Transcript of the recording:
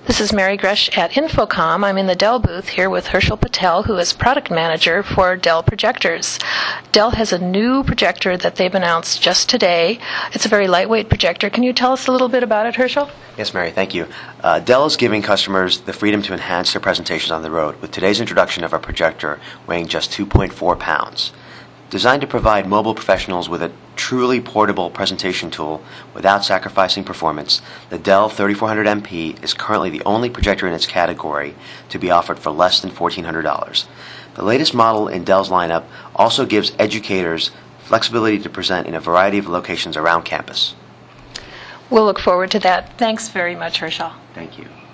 This is Mary Gresh at Infocom. I'm in the Dell booth here with Herschel Patel, who is product manager for Dell Projectors. Dell has a new projector that they've announced just today. It's a very lightweight projector. Can you tell us a little bit about it, Herschel? Yes, Mary, thank you. Dell is giving customers the freedom to enhance their presentations on the road with today's introduction of a projector weighing just 2.4 pounds. Designed to provide mobile professionals with a truly portable presentation tool without sacrificing performance, the Dell 3400MP is currently the only projector in its category to be offered for less than $1,400. The latest model in Dell's lineup also gives educators flexibility to present in a variety of locations around campus. We'll look forward to that. Thanks very much, Herschel. Thank you.